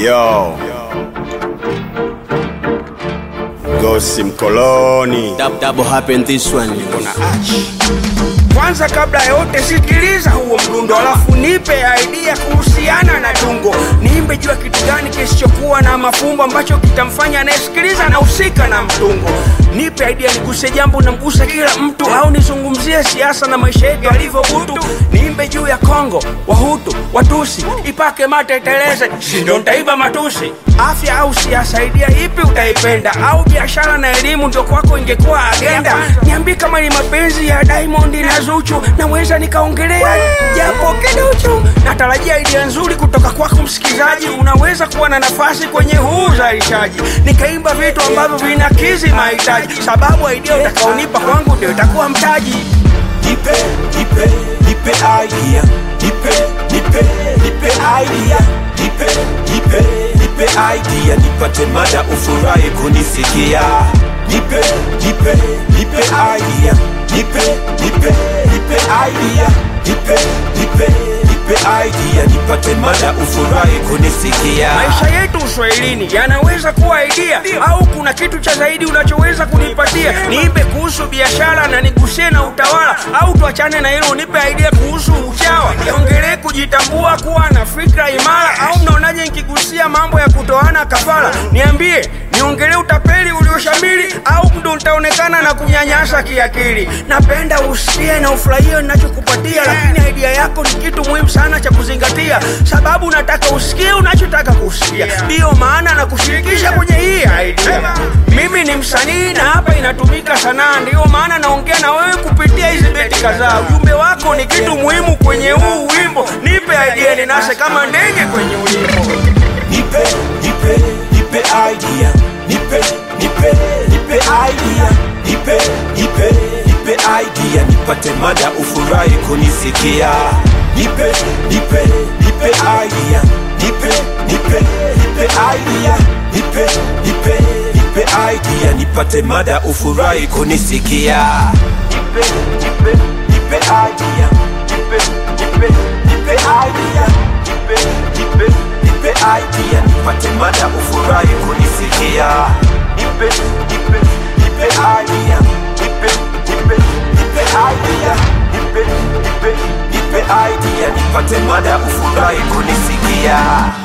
Yo Gosi mkoloni Double happen this one. Kwanza kabla yote sikiliza huo mdundo, alafu nipe idea kuhusiana na dungo. Niimbe jua kitu gani kisichokuwa na mafumbo ambacho kitamfanya anayesikiliza na usika na mtungo. Nipe idea niguse jambo na mguse kila mtu, au nizungumzie siasa na maisha yetu yalivyo butu. Niimbe juu ya Kongo, Wahutu, Watusi, ipake mate teleze, ndio nitaiba matusi. Afya au siasa, idea ipi utaipenda? Au biashara na elimu ndio kwako ingekuwa agenda? Niambie kama ni mapenzi ya Diamond na Zuchu, naweza nikaongelea japo kidogo. Natarajia idea nzuri kutoka kwako msikizaji. Unaweza kuwa na nafasi kwenye huu uzalishaji, nikaimba vitu ambavyo vinakidhi mahitaji, sababu idea utakaonipa kwangu ndio itakuwa mtaji. Nipe idea, nipe idea, nipe idea, nipate mada ufurahi kunisikia. Nipe idea, nipe idea, nipe idea, nipate mada ufurahi kunisikia. Maisha yetu Uswahilini yanaweza kuwa idea, au kuna kitu cha zaidi unachoweza kunipatia? Niimbe kuhusu biashara na nigusie na utawala, au tuachane na hilo nipe idea kuhusu uchawa? Niongelee kujitambua, kuwa na fikra imara, au mnaonaje nikigusia mambo ya kutoana kafara? Niambie, niongelee utapeli ulioshamili, au ndo nitaonekana na kunyanyasa kiakili? Napenda usikie na ufurahie ninachokupatia, lakini idea yako ni kitu muhimu sana cha kuzingatia, sababu nataka usikie unachotaka kusikia. Ndio maana na kushirikisha kwenye hii idea. Mimi ni msanii na hapa inatumika sanaa, ndio maana naongea na wewe kupitia hizi beti kadhaa. Ujumbe wako ni kitu muhimu kwenye huu wimbo. Nipe idea ninase kama ndege kwenye ulimbo. Nipe idea, nipe idea, nipe idea, nipate mada ufurahi kunisikia. Nipe idea, nipe idea, nipe idea, nipate mada ufurahi kunisikia. Nipe idea, nipe idea, nipe idea, nipate mada ufurahi kunisikia. Nipe idea, nipe idea, nipate mada ufurahi kunisikia.